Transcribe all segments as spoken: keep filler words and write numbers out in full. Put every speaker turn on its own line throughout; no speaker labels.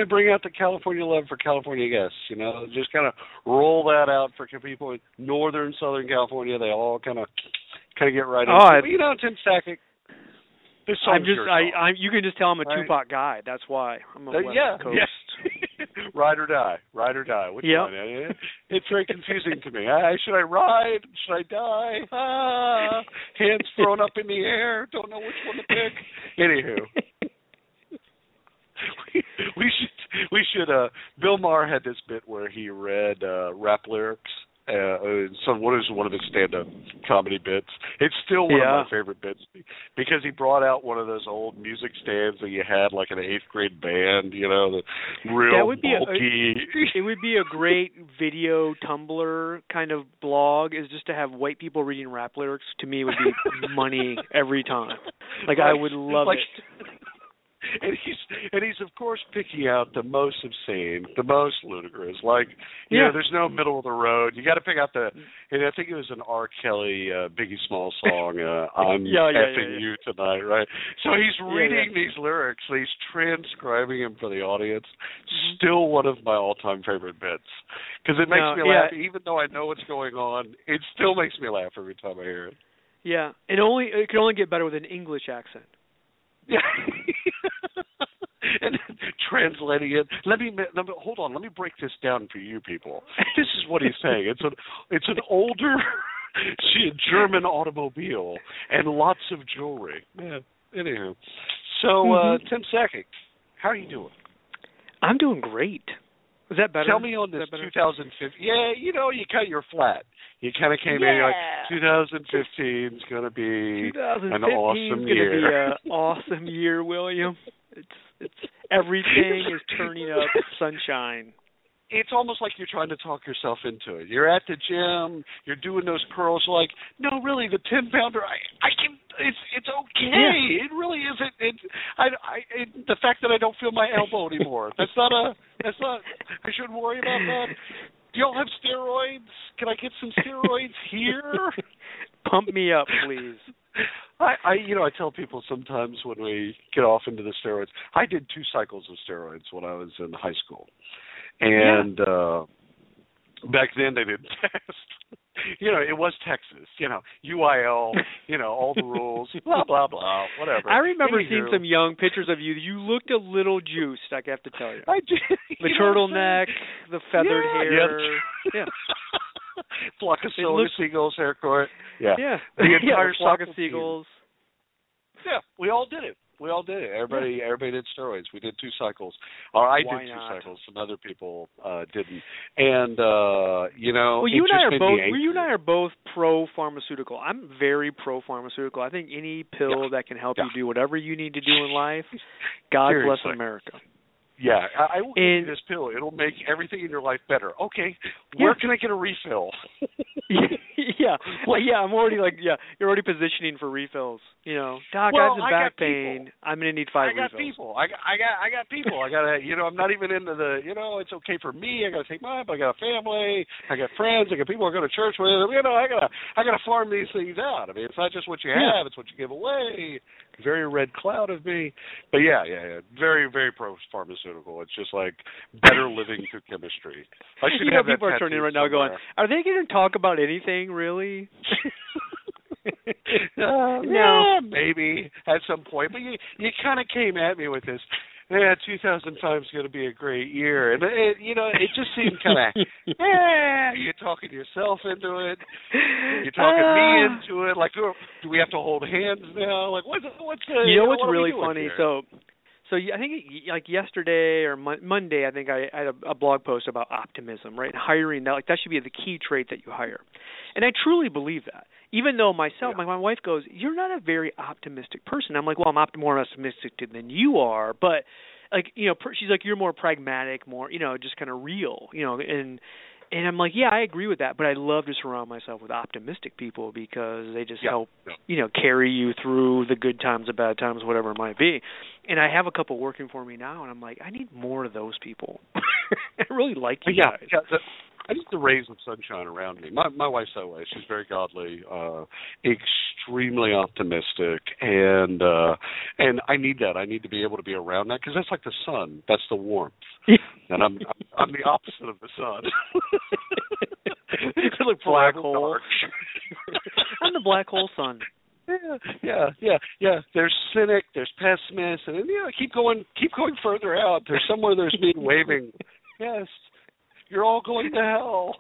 I bring out the California love for California guests. You know, just kind of roll that out for people in northern, southern California. They all kind of kind of get right
oh,
into
I,
it. But, you know, Tim Sackett. This
I'm just,
your
I,
song,
I, you can just tell I'm a
right?
Tupac guy. That's why I'm a
uh,
West
yeah,
Coast.
Yeah. Ride or die, ride or die. Which
yep.
one? It's very confusing to me. I, should I ride? Should I die? Ah, hands thrown up in the air. Don't know which one to pick. Anywho, we, we should we should. Uh, Bill Maher had this bit where he read uh, rap lyrics. Uh, so what is one of his stand-up comedy bits? It's still one
yeah.
of my favorite bits because he brought out one of those old music stands that you had like in an eighth grade band, you know, the real
that would be
bulky.
A, it would be a great video Tumblr kind of blog. Is just to have white people reading rap lyrics. To me, would be money every time. Like
right.
I would love
like,
it.
And he's and he's of course picking out the most obscene, the most ludicrous. Like you
yeah.
know, there's no middle of the road. You got to pick out the. And I think it was an R. Kelly, uh, Biggie Smalls song. Uh, I'm
yeah, yeah,
effing
yeah, yeah.
you tonight, right? So he's reading
yeah, yeah.
these lyrics. He's transcribing them for the audience.
Mm-hmm.
Still one of my all-time favorite bits because it makes
no,
me
yeah.
laugh, even though I know what's going on. It still makes me laugh every time I hear it.
Yeah, and only it can only get better with an English accent.
Yeah. And translating it. Let me, let me hold on. Let me break this down for you people. This is what he's saying. It's an it's an older German automobile and lots of jewelry. Yeah. Anyhow, so
mm-hmm.
uh, Tim Sackett, how are you doing?
I'm doing great. Is that better?
Tell me on this two thousand fifteen. Yeah, you know, you kind of you're flat. You kind of came
yeah.
in you're like twenty fifteen is going to be an awesome
year.
It's
going to be an awesome year, William. It's it's everything is turning up sunshine.
It's almost like you're trying to talk yourself into it. You're at the gym, you're doing those curls. Like, no, really, the ten pounder. I, I can. It's it's okay.
Yeah.
It really isn't. It, I, I, it, the fact that I don't feel my elbow anymore. That's not a. That's not. I shouldn't worry about that. Do y'all have steroids? Can I get some steroids here?
Pump me up, please.
I, I, you know, I tell people sometimes when we get off into the steroids. I did two cycles of steroids when I was in high school, and
yeah.
uh, back then they didn't test. You know, it was Texas. You know, U I L. You know, all the rules. Blah blah blah. Whatever.
I remember
Anywho.
seeing some young pictures of you. You looked a little juiced. I have to tell you.
I did.
The turtleneck, the feathered
yeah,
hair.
Yeah.
yeah.
Flock of silver
looks,
seagulls haircut. Yeah.
Yeah.
The entire
yeah, flock of seagulls.
Yeah, we all did it. We all did it. Everybody, yeah. everybody did steroids. We did two cycles. Or I
Why
did two
not?
cycles. Some other people uh, didn't. And uh, you know,
well, you
it
and I
just
are
made
both.
me
You and I are both pro pharmaceutical. I'm very pro pharmaceutical. I think any pill
yeah.
that can help
yeah.
you do whatever you need to do in life. God
Seriously.
bless America.
Yeah, I, I will give
and,
you this pill. It'll make everything in your life better. Okay, where
yeah.
can I get a refill?
yeah, well, yeah. I'm already like, yeah. You're already positioning for refills. You know, Doc,
well,
I have some
I
back
got
pain.
People.
I'm gonna need five
I got
refills.
people. I got, I got, I got people. I got to, you know, I'm not even into the, you know, it's okay for me. I got to take mine. But I got a family. I got friends. I got people I go to church with. You know, I gotta, I gotta farm these things out. I mean, it's not just what you have;
yeah.
it's what you give away. Very red cloud of me. But yeah, yeah, yeah. Very, very pro pharmaceutical. It's just like better living through chemistry. I should
you
have
know, people
that
are turning right
somewhere.
now going, are they going to talk about anything really?
uh,
no,
yeah, maybe at some point. But you, you kind of came at me with this. Yeah, two thousand five is going to be a great year, and it, you know, it just seemed kind of. Yeah, you're talking yourself into it. You're talking uh, me into it. Like, do we have to hold hands now? Like, what's what's the?
You know what's
what
really funny?
Here?
So, so I think like yesterday or mo- Monday, I think I, I had a, a blog post about optimism, right? Hiring that, like that should be the key trait that you hire, and I truly believe that. Even though myself,
yeah.
my, my wife goes, you're not a very optimistic person. I'm like, well, I'm opt- more optimistic than you are, but like, you know, she's like, you're more pragmatic, more, you know, just kind of real, you know, and and I'm like, yeah, I agree with that, but I love to surround myself with optimistic people because they just
yeah.
help,
yeah.
you know, carry you through the good times, the bad times, whatever it might be. And I have a couple working for me now, and I'm like, I need more of those people. I really like you
yeah,
guys.
Yeah, the, I need the rays of sunshine around me. My my wife's that way. She's very godly, uh, extremely optimistic, and uh, and I need that. I need to be able to be around that because that's like the sun. That's the warmth, and I'm I'm the opposite of the sun.
It's like black hole. I'm the black hole sun.
Yeah, yeah, yeah, yeah. There's cynic, there's pessimist, and you know, keep going, keep going further out. There's somewhere there's me waving. Yes, you're all going to hell,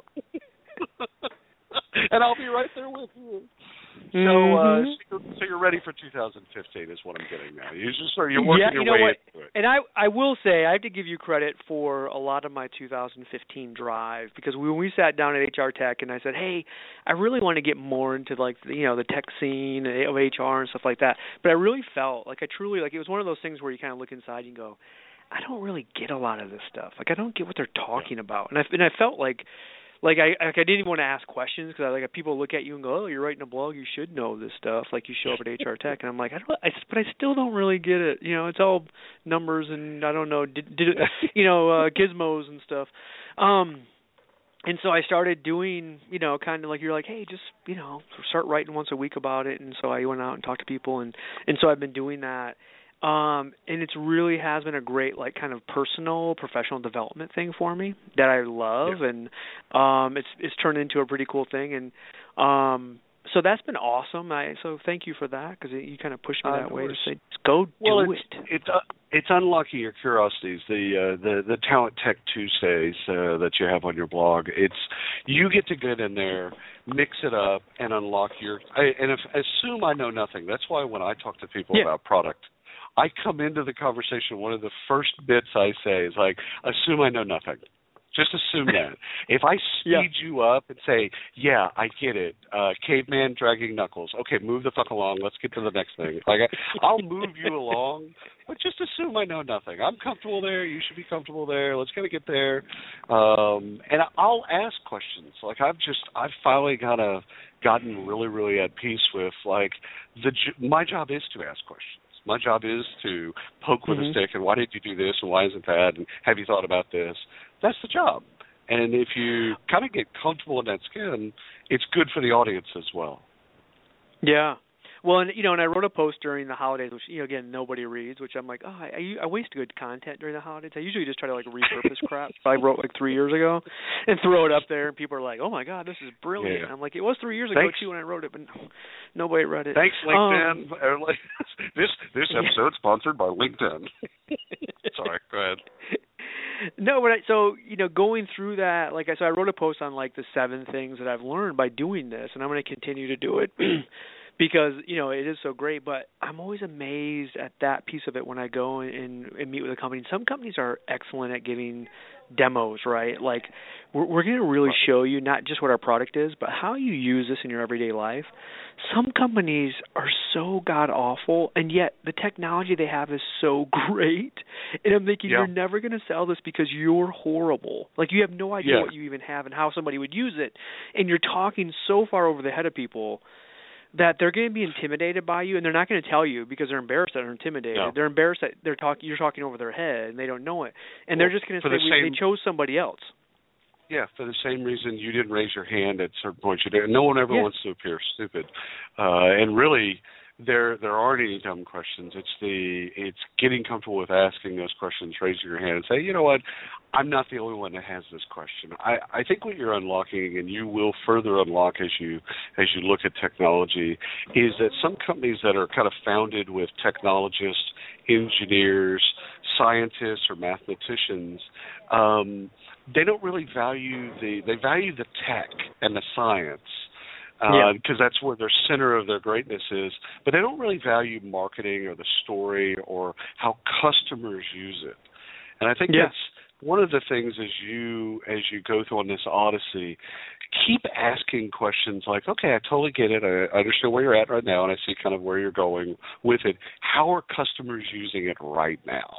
and I'll be right there with you. So,
mm-hmm.
uh, so, you're, so you're ready for two thousand fifteen is what I'm getting at. You just sort of, you're working
yeah,
your
you know
way
what?
into it.
And I, I will say, I have to give you credit for a lot of my two thousand fifteen drive because when we sat down at H R Tech and I said, hey, I really want to get more into like the, you know the tech scene of H R and stuff like that. But I really felt like I truly like it was one of those things where you kind of look inside and go, I don't really get a lot of this stuff. Like I don't get what they're talking yeah. about. And I and I felt like. Like I, like I didn't even want to ask questions because like people look at you and go, "Oh, you're writing a blog. You should know this stuff." Like you show up at H R Tech, and I'm like, I don't, I, but I still don't really get it. You know, it's all numbers and I don't know, did, did you know, uh, gizmos and stuff. Um, and so I started doing, you know, kind of like you're like, hey, just you know, start writing once a week about it. And so I went out and talked to people, and and so I've been doing that. Um, and it's really has been a great, like, kind of personal, professional development thing for me that I love, yeah. and um, it's it's turned into a pretty cool thing, and um, so that's been awesome. I so thank you for that because you kind of pushed me that uh, way to say, go
well,
do
it's,
it.
It's uh, it's unlocking your curiosities. The uh, the the Talent Tech Tuesdays uh, that you have on your blog. It's you get to get in there, mix it up, and unlock your. I, and if, assume I know nothing. That's why when I talk to people
yeah.
about product. I come into the conversation, one of the first bits I say is like, assume I know nothing. Just assume that. If I speed
yeah.
you up and say, yeah, I get it, uh, caveman dragging knuckles. Okay, move the fuck along. Let's get to the next thing. Like I, I'll move you along, but just assume I know nothing. I'm comfortable there. You should be comfortable there. Let's kind of get there. Um, and I'll ask questions. Like I've just, I've finally kind of gotten really, really at peace with, like, the my job is to ask questions. My job is to poke with
mm-hmm.
a stick and why did you do this and why isn't that and have you thought about this? That's the job. And if you kind of get comfortable in that skin, it's good for the audience as well.
Yeah. Well, and you know, and I wrote a post during the holidays, which you know, again, nobody reads. Which I'm like, oh, I, I waste good content during the holidays. I usually just try to like repurpose crap I wrote like three years ago, and throw it up there, and people are like, oh my god, this is brilliant.
Yeah.
I'm like, it was three years ago
Thanks.
too when I wrote it, but no, nobody read it.
Thanks, LinkedIn.
Um,
this this episode yeah. sponsored by LinkedIn. Sorry, go ahead.
No, but I, so you know, going through that, like I so I wrote a post on like the seven things that I've learned by doing this, and I'm going to continue to do it. Because, you know, it is so great, but I'm always amazed at that piece of it when I go and, and meet with a company. Some companies are excellent at giving demos, right? Like, we're, we're going to really show you not just what our product is, but how you use this in your everyday life. Some companies are so god-awful, and yet the technology they have is so great. And I'm thinking, yeah. you're never going to sell this because you're horrible. Like, you have no idea
yeah.
what you even have and how somebody would use it. And you're talking so far over the head of people that they're going to be intimidated by you, and they're not going to tell you because they're embarrassed that they're intimidated. No. They're embarrassed that they're talking. You're talking over their head, and they don't know it. And well, they're just going to say
the same,
they chose somebody else.
Yeah, for the same reason you didn't raise your hand at certain points. You did. No one ever
yeah.
wants to appear stupid, uh, and really, there there aren't any dumb questions. It's the it's getting comfortable with asking those questions, raising your hand, and say, you know what, I'm not the only one that has this question. I, I think what you're unlocking, and you will further unlock as you as you look at technology, is that some companies that are kind of founded with technologists, engineers, scientists, or mathematicians, um, they don't really value the they value the tech and the science. Because uh, yeah. that's where their center of their greatness is, but they don't really value marketing or the story or how customers use it. And I think
yeah.
that's one of the things as you as you go through on this odyssey, keep asking questions like, okay, I totally get it. I understand where you're at right now, and I see kind of where you're going with it. How are customers using it right now?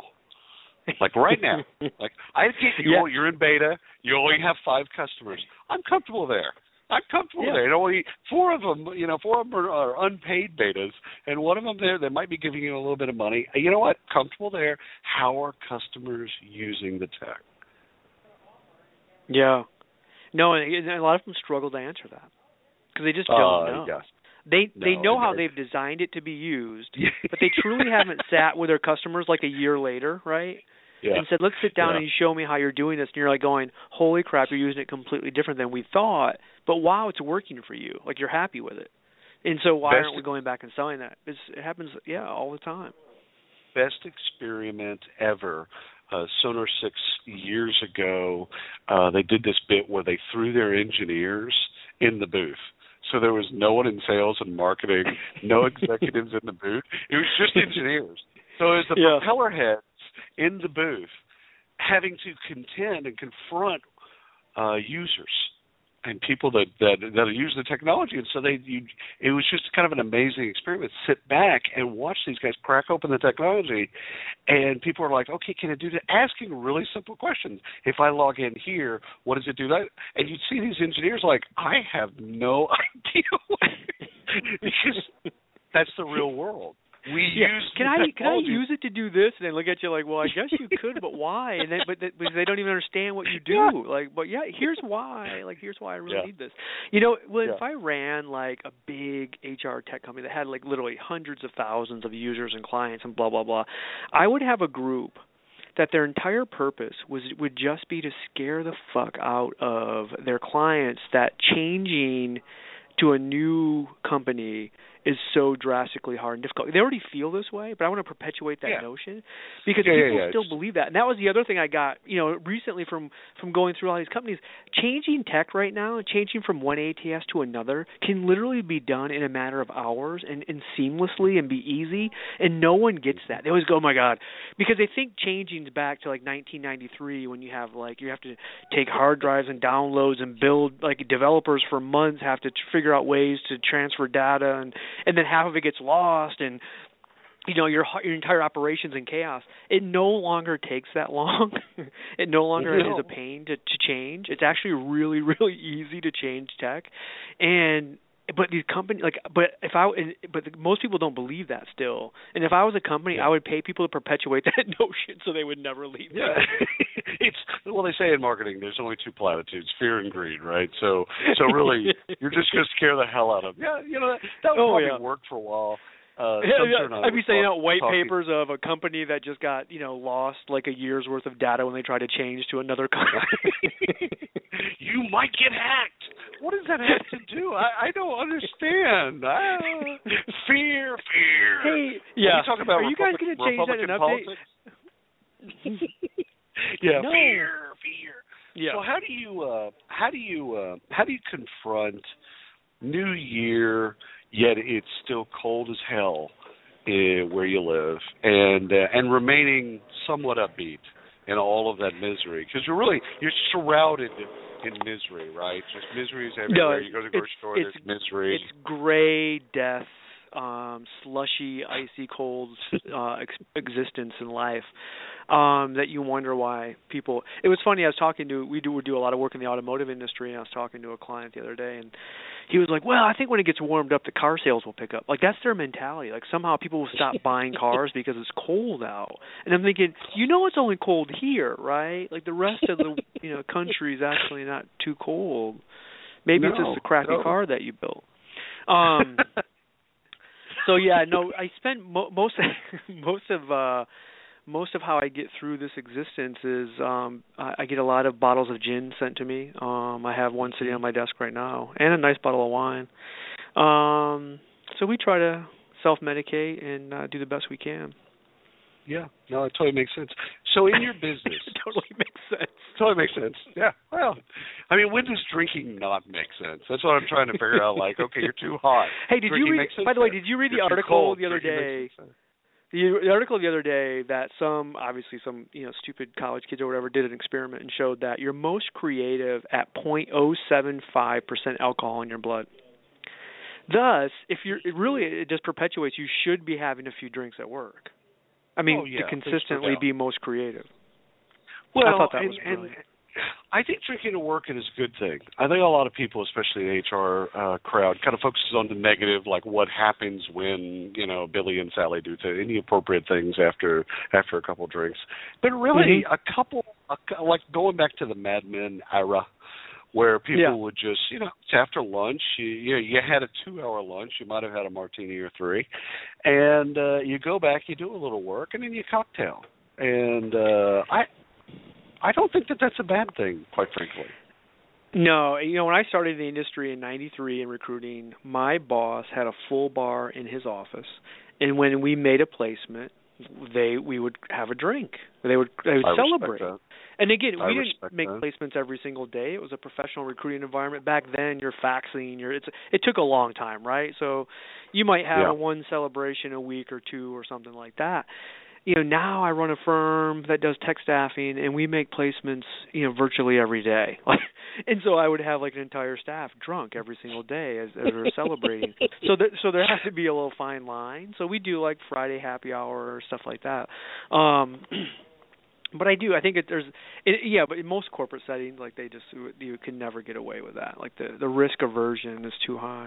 Like right now. Like I get you.
Yeah.
You're in beta. You only have five customers. I'm comfortable there. I'm comfortable
yeah.
there. And only four of them, you know, four of them are, are unpaid betas, and one of them there that might be giving you a little bit of money. You know what? Comfortable there. How are customers using the tech?
Yeah. No, and a lot of them struggle to answer that because they just don't
uh,
know.
Yes.
They
no,
they know how
no.
they've designed it to be used, but they truly haven't sat with their customers like a year later, right?
Yeah.
And said, let's sit down
yeah.
and you show me how you're doing this. And you're like going, holy crap, you're using it completely different than we thought. But wow, it's working for you. Like you're happy with it. And so why
Best
aren't we going back and selling that? It's, it happens, yeah, all the time.
Best experiment ever. Uh, Sonar six years ago, uh, they did this bit where they threw their engineers in the booth. So there was no one in sales and marketing, no executives in the booth. It was just engineers. So it was the
yeah.
propeller heads in the booth having to contend and confront uh, users and people that, that that use the technology. And so they, you, it was just kind of an amazing experiment. Sit back and watch these guys crack open the technology, and people are like, okay, can it do that? Asking really simple questions. If I log in here, what does it do that? And you'd see these engineers like, I have no idea. Because that's the real world. We
yeah.
use
can I
technology.
can I use it to do this? And they look at you like, well, I guess you could, but why? And then, but they, but they don't even understand what you do.
Yeah.
Like, but yeah, here's why. Like, here's why I really
Yeah.
need this. You know, when
Yeah.
if I ran like a big H R tech company that had like literally hundreds of thousands of users and clients and blah blah blah, I would have a group that their entire purpose was would just be to scare the fuck out of their clients that changing to a new company is so drastically hard and difficult. They already feel this way, but I want to perpetuate that
yeah.
notion because
yeah,
people
yeah, yeah.
still believe that. And that was the other thing I got, you know, recently from, from going through all these companies. Changing tech right now, changing from one A T S to another can literally be done in a matter of hours and, and seamlessly and be easy, and no one gets that. They always go, oh, my God, because they think changing is back to like nineteen ninety-three when you have like you have to take hard drives and downloads and build, like developers for months have to figure out ways to transfer data and and then half of it gets lost, and you know your your entire operation's in chaos. It no longer takes that long. It no longer
no.
is a pain to, to change. It's actually really, really easy to change tech, and but these companies like but if I but most people don't believe that still. And if I was a company,
yeah.
I would pay people to perpetuate that notion so they would never leave.
Yeah, it's well they say in marketing there's only two platitudes: fear and greed, right? So so really you're just going to scare the hell out of them. Yeah, you know that, that would
oh,
probably
yeah.
work for a while. Uh,
yeah, I'd be saying
talk,
out white
talking.
papers of a company that just got, you know, lost like a year's worth of data when they tried to change to another company.
You might get hacked. What does that have to do? I, I don't understand. Ah, fear, fear.
Hey, yeah.
Talk about
Are you guys going to change that in update?
yeah,
no.
fear, fear.
Yeah.
So how do you uh, how do you uh, how do you confront New Year? Yet it's still cold as hell uh, where you live, and uh, and remaining somewhat upbeat in all of that misery, because you're really you're surrounded in misery, right? Just misery is everywhere.
No,
you go to the grocery store, there's misery.
It's gray death, um, slushy, icy cold uh, ex- existence in life. Um, that you wonder why people. It was funny. I was talking to we do we do a lot of work in the automotive industry, and I was talking to a client the other day, and he was like, "Well, I think when it gets warmed up, the car sales will pick up." Like that's their mentality. Like somehow people will stop buying cars because it's cold out. And I'm thinking, you know, it's only cold here, right? Like the rest of the you know country is actually not too cold. Maybe
no,
it's just a crappy
no.
car that you built. Um. so yeah, no, I spent mo- most most of. uh Most of how I get through this existence is um, I, I get a lot of bottles of gin sent to me. Um, I have one sitting on my desk right now, and a nice bottle of wine. Um, so we try to self-medicate and uh, do the best we can.
Yeah, no, it totally makes sense. So in your business,
it totally makes sense.
Totally makes sense. Yeah. Well, I mean, when does drinking not make sense? That's what I'm trying to figure out. Like, okay, you're too hot.
Hey, did
drinking
you read? By the way, did you read
you're
the article
cold.
the other
drinking
day? The, the article the other day that some, obviously some, you know, stupid college kids or whatever did an experiment and showed that you're most creative at zero point zero seven five percent alcohol in your blood. Thus, if you're, it really, it just perpetuates you should be having a few drinks at work. I mean,
oh, yeah,
to consistently be most creative.
Well,
I thought that
and,
was brilliant.
And I think drinking at work is a good thing. I think a lot of people, especially the H R uh, crowd, kind of focuses on the negative, like what happens when, you know, Billy and Sally do to any appropriate things after after a couple drinks. But really,
mm-hmm.
a couple, a, like going back to the Mad Men era, where people
Yeah.
would just, you know, it's after lunch, you, you know, you had a two-hour lunch, you might have had a martini or three, and uh, you go back, you do a little work, and then you cocktail. And uh, I, I don't think that that's a bad thing, quite frankly.
No, you know, when I started in the industry in ninety-three in recruiting, my boss had a full bar in his office, and when we made a placement, they we would have a drink. They would they would
I
celebrate.
That.
And again,
I
we didn't make
that.
placements every single day. It was a professional recruiting environment. Back then, you're faxing. You're it's it took a long time, right? So you might have
yeah.
a one celebration a week or two or something like that. You know, now I run a firm that does tech staffing, and we make placements, you know, virtually every day. And so I would have like an entire staff drunk every single day as, as we're celebrating. So there, so there has to be a little fine line. So we do like Friday happy hour or stuff like that. Um, but I do. I think it, there's, it, yeah. But in most corporate settings, like they just you can never get away with that. Like the the risk aversion is too high.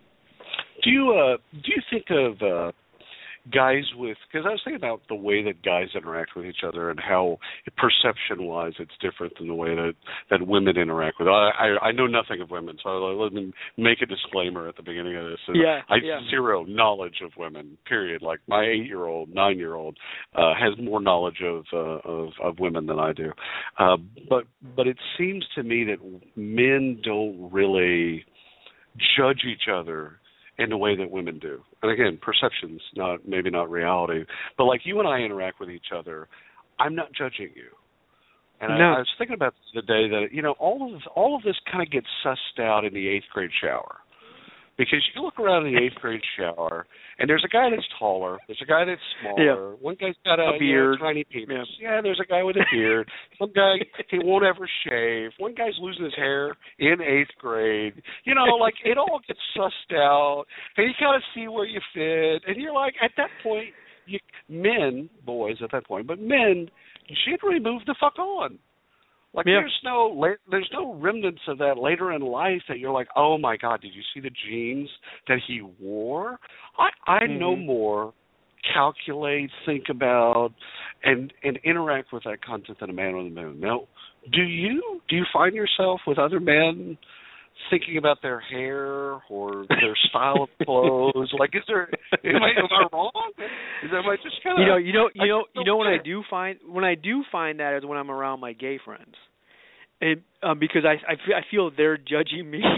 Do you uh do you think of uh guys with, because I was thinking about the way that guys interact with each other and how perception-wise it's different than the way that, that women interact with. I, I I know nothing of women, so let me make a disclaimer at the beginning of this.
Yeah,
I have
yeah.
zero knowledge of women. Period. Like my eight-year-old, nine-year-old uh, has more knowledge of, uh, of of women than I do. Uh, but but it seems to me that men don't really judge each other in the way that women do. And again, perception's not maybe not reality. But like you and I interact with each other, I'm not judging you. And
no.
I, I was thinking about this the day that, you know, all of this, all of this kind of gets sussed out in the eighth grade shower. Because you look around in the eighth grade shower, and there's a guy that's taller, there's a guy that's smaller,
yeah.
one guy's got a,
a beard,
you know, tiny penis.
Yeah.
yeah, there's a guy with a beard. Some guy, he won't ever shave. One guy's losing his hair in eighth grade. You know, like, it all gets sussed out, and you kind of see where you fit. And you're like, at that point, you, men, boys at that point, but men, generally move the fuck on. Like
yeah.
there's no there's no remnants of that later in life that you're like, oh my God, did you see the jeans that he wore? I I
mm-hmm.
no more calculate, think about, and and interact with that content than a man on the moon. Now, do you do you find yourself with other men thinking about their hair or their style of clothes? Like, is there am I am I wrong? Is am I just kind of
you know you know you know you know
when
I do find when I do find that is when I'm around my gay friends. And, um, because I, I, feel, I feel they're judging me.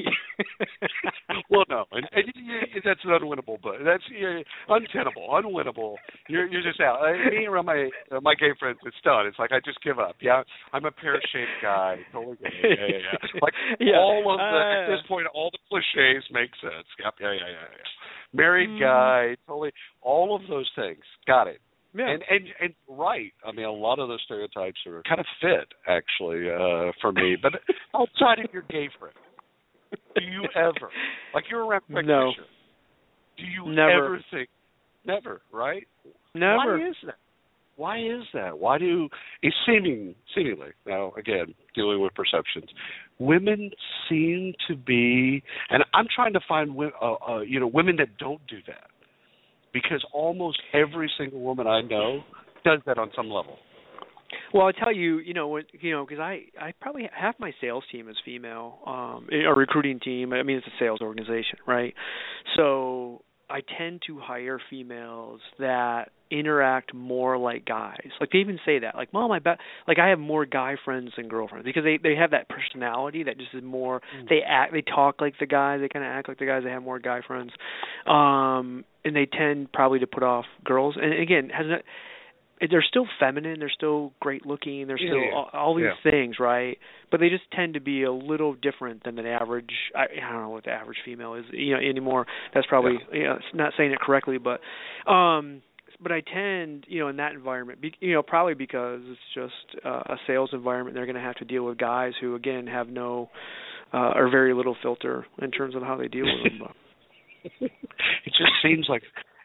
Well, no, and, and you, that's an unwinnable, but that's uh, untenable, unwinnable. You're you're just out. I, me around my uh, my gay friends, it's done. It's like I just give up. Yeah, I'm a pear-shaped guy. Totally gay. Yeah, yeah, yeah. Like yeah. all of the uh, at this point, all the cliches make sense. Yep, yeah, yeah, yeah, yeah. Married mm. guy, totally. All of those things, got it.
Yeah.
And, and and right, I mean, a lot of those stereotypes are kind of fit, actually, uh, for me. But outside of your gay friend, do you ever, like you're around
no.
do you
Never.
ever think, never, right?
Never.
Why is that? Why is that? Why do, it's seeming, seemingly, now, again, dealing with perceptions, women seem to be, and I'm trying to find, uh, uh, you know, women that don't do that. Because almost every single woman I know does that on some level.
Well, I'll tell you, you know, when, you know, because I, I probably half my sales team is female, um, a recruiting team. I mean, it's a sales organization, right? So I tend to hire females that interact more like guys. Like they even say that, like, Mom, I bet, like I have more guy friends than girlfriends because they, they have that personality that just is more. Mm. They act, they talk like the guys. They kind of act like the guys. They have more guy friends, um, and they tend probably to put off girls. And again, has not. They're still feminine. They're still great looking. They're still
yeah, yeah.
all, all these
yeah.
things, right? But they just tend to be a little different than an average. I, I don't know what the average female is, you know, anymore. That's probably yeah. you know, not saying it correctly, but um, but I tend, you know, in that environment, be, you know, probably because it's just uh, a sales environment. They're going to have to deal with guys who, again, have no uh, or very little filter in terms of how they deal with them.
It just seems like.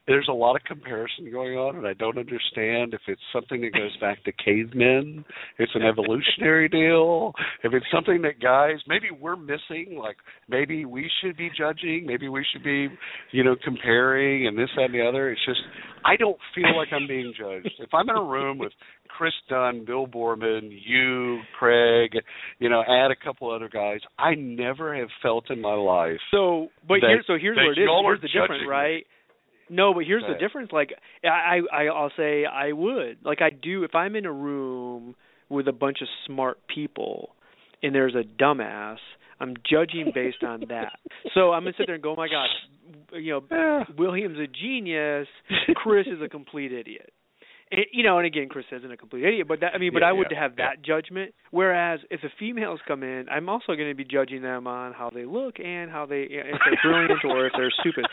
there's a lot of comparison going on, and I don't understand if it's something that goes back to cavemen, it's an evolutionary deal, if it's something that guys, maybe we're missing, like maybe we should be judging, maybe we should be, you know, comparing and this, that, and the other. It's just, I don't feel like I'm being judged. If I'm in a room with Chris Dunn, Bill Borman, you, Craig, you know, add a couple other guys, I never have felt in my life.
So, but
that,
here, so here's what it is. Here's the difference,
me.
right? No, but here's
okay.
the difference. Like, I, I, I'll say I would. Like, I do, if I'm in a room with a bunch of smart people and there's a dumbass, I'm judging based on that. So I'm going to sit there and go, oh, my gosh, you know,
yeah.
William's a genius. Chris is a complete idiot. And, you know, and again, Chris isn't a complete idiot, but that, I mean, but
yeah,
I would
yeah,
have that
yeah.
judgment. Whereas if the females come in, I'm also going to be judging them on how they look and how they, if they're brilliant or if they're stupid.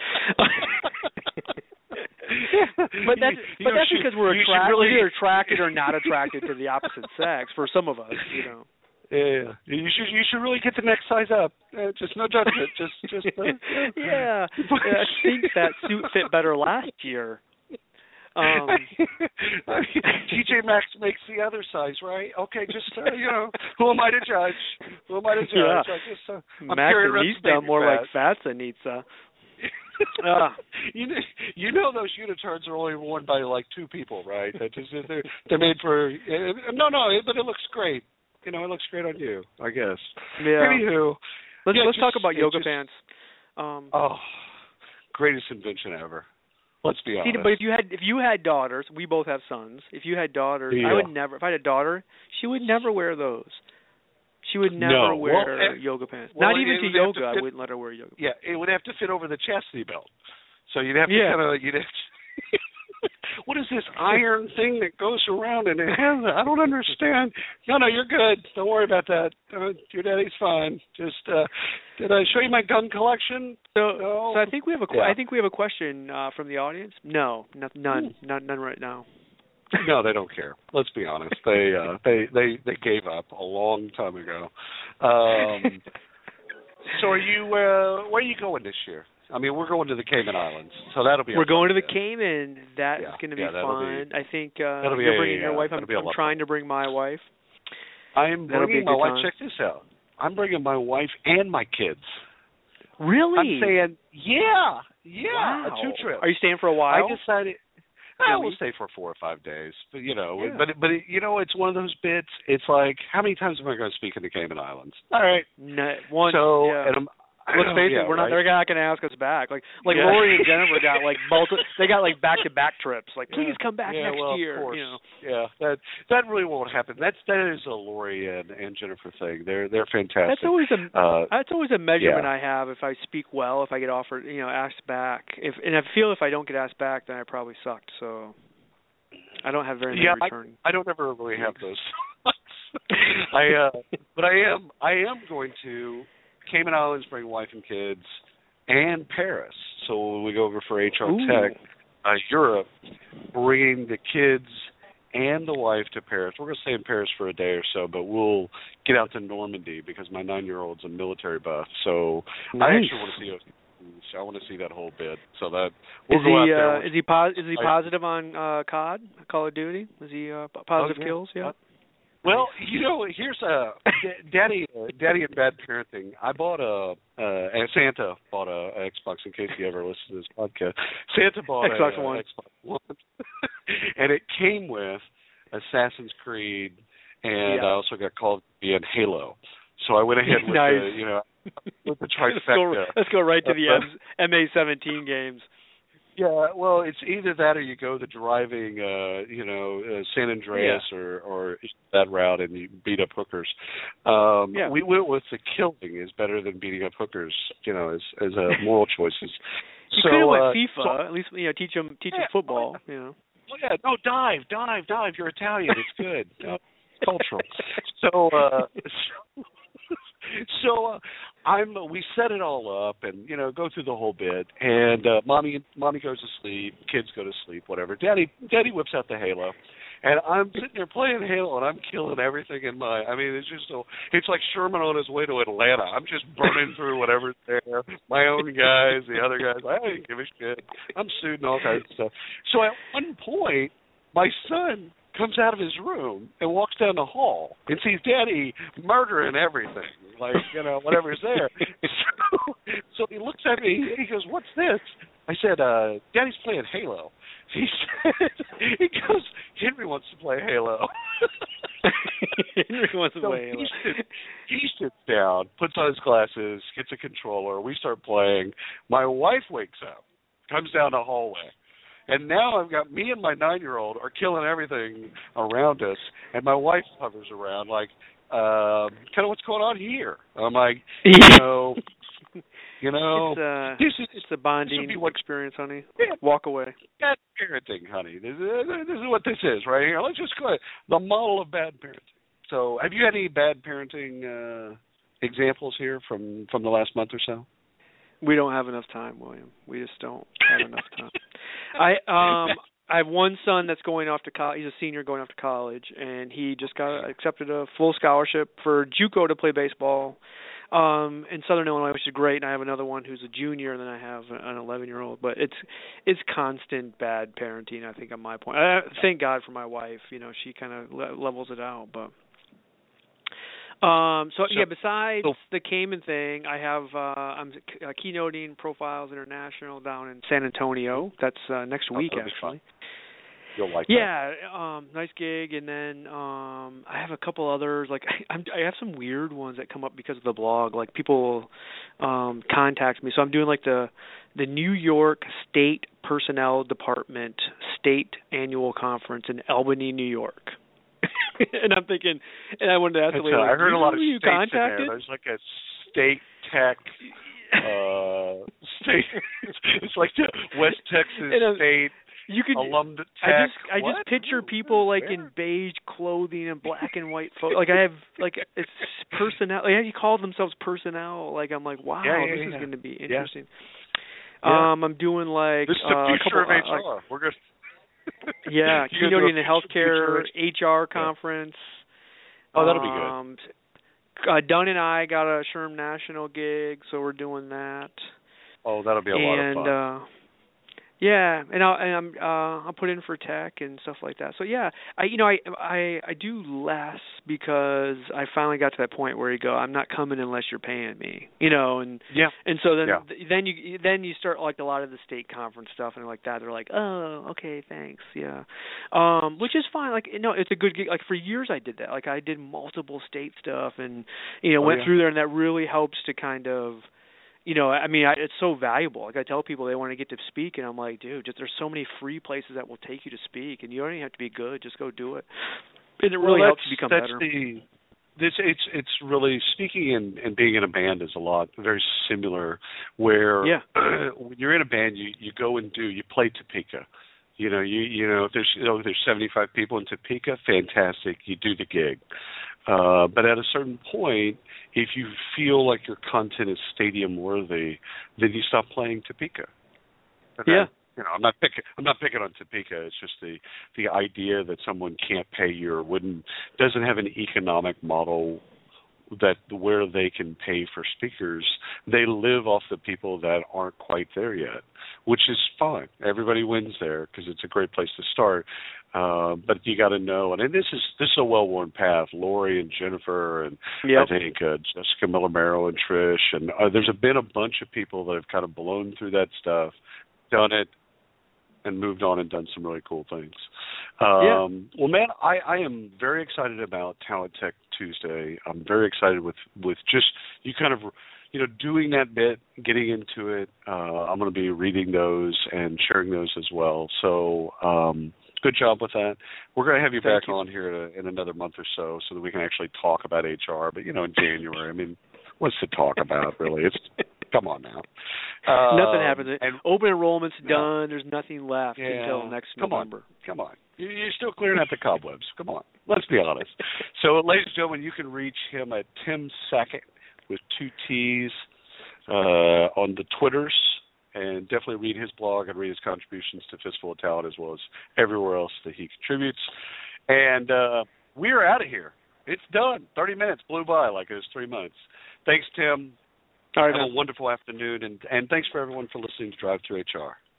but that's
you,
but
you
that's
should,
because we're attracted,
really...
either attracted or not attracted to the opposite sex. For some of us, you know.
Yeah, you should you should really get the next size up. Uh, just no judgment. Just just. Uh,
yeah, I think that suit fit better last year. Um,
I mean, T J Maxx makes the other size, right? Okay, just uh, you know, who am I to judge? Who am I to judge?
Yeah.
I just, uh, I'm
Maxxinista, more
fat.
like Fatsanitsa. uh.
You know, you know those unitards are only worn by like two people, right? That just they're they're made for. Uh, no, no, but it looks great. You know, it looks great on you, I guess.
Yeah.
Anywho,
let's
yeah,
let's
just,
talk about yoga
just,
pants. Um,
oh, greatest invention ever. Let's be honest.
See, but if you had if you had daughters, we both have sons. If you had daughters,
yeah.
I would never. If I had a daughter, she would never wear those. She would never
no.
wear
well, if,
yoga pants.
well,
Not even to yoga,
to
I
fit,
wouldn't let her wear yoga.
Yeah, it would have to fit over the chastity belt. So you'd have to
yeah.
kind of you'd have to. What is this iron thing that goes around and it has? I don't understand. No, no, you're good. Don't worry about that. Uh, your daddy's fine. Just uh, did I show you my gun collection?
So,
no.
so I think we have a.
Yeah.
I think we have a question uh, from the audience. No, no none, none, none right now.
No, they don't care. Let's be honest. They uh, they they they gave up a long time ago. Um, so, are you? Uh, where are you going this year? I mean, we're going to the Cayman Islands, so that'll be.
We're going to the
day.
Cayman. That's
yeah,
going to be
yeah,
fun.
Be,
I think uh,
that'll be
you're
a,
bringing your
uh,
wife. I'm, I'm trying to bring my wife.
I'm
that'll
bringing my wife.
time.
Check this out. I'm bringing my wife and my kids.
Really?
I'm saying, yeah, yeah,
wow.
a two trip.
Are you staying for a while?
I decided. I will stay for four or five days, but you know, yeah. but but it, you know, it's one of those bits. It's like, how many times am I going to speak in the Cayman Islands? All right,
no, once.
So,
yeah.
and I'm,
let's face
yeah,
it, we're not.
right?
They're not going to ask us back. Like like
yeah.
Lori and Jennifer got like multi, They got like back to back trips. Like, please
yeah.
come back
yeah,
next
well,
year.
Of course.
You know.
Yeah, that that really won't happen. That's that is a Lori and, and Jennifer thing. They're they're fantastic.
That's always a
uh,
that's always a measurement
yeah.
I have. If I speak well, if I get offered, you know, asked back. If and I feel if I don't get asked back, then I probably sucked. So I don't have very many
yeah,
return.
I, I don't ever really have those. I uh, but I am I am going to Cayman Islands, bring wife and kids, and Paris. So when we go over for H R
Ooh.
Tech, uh, Europe, bringing the kids and the wife to Paris. We're going to stay in Paris for a day or so, but we'll get out to Normandy because my nine-year-old's a military buff. So
nice.
I actually want to see. A, I want to see that whole bit. So that we'll
is
go
he
out there.
uh, is he pos- is he positive on uh, C O D, Call of Duty? Is he uh, positive
oh, yeah.
kills? Yeah.
Uh, Well, you know, here's a daddy, uh, daddy and bad parenting. I bought a, uh, and Santa bought a, a Xbox. In case you ever listen to this podcast, Santa bought
Xbox
a,
One,
a Xbox One, and it came with Assassin's Creed, and
yeah.
I also got Call of Duty and Halo. So I went ahead with
nice.
the, you know, with the trifecta.
let's, go, let's go right to the M A seventeen games.
Yeah, well, it's either that or you go the driving, uh, you know, uh, San Andreas
yeah.
or, or that route and you beat up hookers. Um,
yeah.
We went with the killing is better than beating up hookers, you know, as as uh, moral choices.
You
so,
could have went
uh,
FIFA.
so,
at least you know teach them teach
yeah,
them football.
Oh, yeah.
You know.
Oh, yeah, no, dive, dive, dive. You're Italian. It's good. No, cultural. So, uh, so, so uh, I'm we set it all up and you know go through the whole bit and uh, mommy mommy goes to sleep, kids go to sleep, whatever. Daddy Daddy whips out the Halo, and I'm sitting there playing Halo and I'm killing everything in my. I mean it's just so it's like Sherman on his way to Atlanta. I'm just burning through whatever's there. My own guys, the other guys. I don't give a shit. I'm shooting all kinds of stuff. So at one point, my son comes out of his room and walks down the hall and sees Daddy murdering everything, like, you know, whatever's there. So, so he looks at me and he goes, "What's this?" I said, uh, "Daddy's playing Halo." He said, he goes, "Henry wants to play Halo."
Henry wants to
so
play Halo.
He sits, he sits down, puts on his glasses, gets a controller. We start playing. My wife wakes up, comes down the hallway. And now I've got me and my nine-year-old are killing everything around us, and my wife hovers around like, uh, kind of what's going on here? I'm like, you know, you know,
it's, uh,
this is
it's a bonding
what,
experience, honey.
Yeah,
walk away.
Bad parenting, honey. This is, this is what this is right here. Let's just go ahead. The model of bad parenting. So, have you had any bad parenting uh, examples here from from the last month or so?
We don't have enough time, William. We just don't have enough time. I um I have one son that's going off to college. He's a senior going off to college, and he just got accepted a full scholarship for JUCO to play baseball um, in Southern Illinois, which is great. And I have another one who's a junior, and then I have an eleven-year-old. But it's it's constant bad parenting, I think, on my point. I, thank God for my wife. You know, she kind of le- levels it out, but. Um, so, so yeah, besides so, the Cayman thing, I have uh, I'm uh, keynoting Profiles International down in San Antonio. That's uh, next week, actually.
You'll like
yeah, that. um, nice gig, and then um, I have a couple others. Like I, I'm, I have some weird ones that come up because of the blog. Like people um, contact me, so I'm doing like the the New York State Personnel Department State Annual Conference in Albany, New York. And I'm thinking, and I wanted to ask the lady,
uh, I heard a lot of
you
states
contacted?
in there. There's like a state tech, uh, state. It's like the West Texas
and, uh,
State
you could,
alum tech.
I just, I
what?
just picture people like
Where?
in beige clothing and black and white photos. Like I have, like it's personnel. Like he called themselves personnel. Like I'm like, wow,
yeah, yeah,
this
yeah.
is going to be interesting.
Yeah.
Um, I'm doing like
this is the
uh,
future
a couple,
of H R.
Uh, like,
We're good.
Yeah, keynoting the healthcare
future.
H R conference.
Oh, that'll be
um, good. Uh, Dunn and I got a Sherm National gig, so we're doing that.
Oh, that'll be a
and,
lot of fun.
Uh, yeah, and I'll and I'm uh, I'll put in for tech and stuff like that. So yeah, I you know I I I do less because I finally got to that point where you go, I'm not coming unless you're paying me, you know, and
yeah,
and so then
yeah.
then you then you start like a lot of the state conference stuff and like that. They're like, oh, okay, thanks, yeah, um, which is fine. Like you know, it's a good gig. Like for years I did that. Like I did multiple state stuff and you know
oh,
went
yeah.
through there, and that really helps to kind of. You know, I mean, I, it's so valuable. Like I tell people they want to get to speak, and I'm like, dude, just there's so many free places that will take you to speak, and you don't even have to be good. Just go do it, and it really
well,
helps you become
that's
better.
The, this it's it's really speaking and, and being in a band is a lot very similar. Where
yeah.
when you're in a band, you you go and do you play Topeka. You know, you you know if there's you know if there's seventy-five people in Topeka, fantastic. You do the gig. Uh, but at a certain point, if you feel like your content is stadium worthy, then you stop playing Topeka. Okay?
Yeah.
You know, I'm not picking. I'm not picking on Topeka. It's just the the idea that someone can't pay you or wouldn't doesn't have an economic model that where they can pay for speakers. They live off the people that aren't quite there yet, which is fine. Everybody wins there because it's a great place to start. Uh, but you got to know, and, and this is this is a well-worn path. Lori and Jennifer, and
yep.
I think uh, Jessica Miller-Merrill and Trish, and uh, there's been a bunch of people that have kind of blown through that stuff, done it, and moved on and done some really cool things. Um,
yeah.
Well, man, I, I am very excited about Talent Tech Tuesday. I'm very excited with, with just you kind of, you know, doing that bit, getting into it. Uh, I'm going to be reading those and sharing those as well. So um, good job with that. We're going to have you
Thank
back
you.
on here in another month or so so that we can actually talk about H R. But, you know, in January, I mean, what's to talk about, really? It's come on now. Uh,
Nothing happens.
And,
Open enrollment's
no.
done. There's nothing left
yeah.
until next
come
November.
On. Come on. You're still clearing out the cobwebs. Come on. Let's be honest. So, ladies and gentlemen, you can reach him at Tim Sackett with two T's uh, on the Twitters, and definitely read his blog and read his contributions to Fistful of Talent as well as everywhere else that he contributes. And uh, we are out of here. It's done. thirty minutes blew by like it was three months. Thanks, Tim.
All right,
Have
man.
a wonderful afternoon, and, and thanks for everyone for listening to Drive Through H R.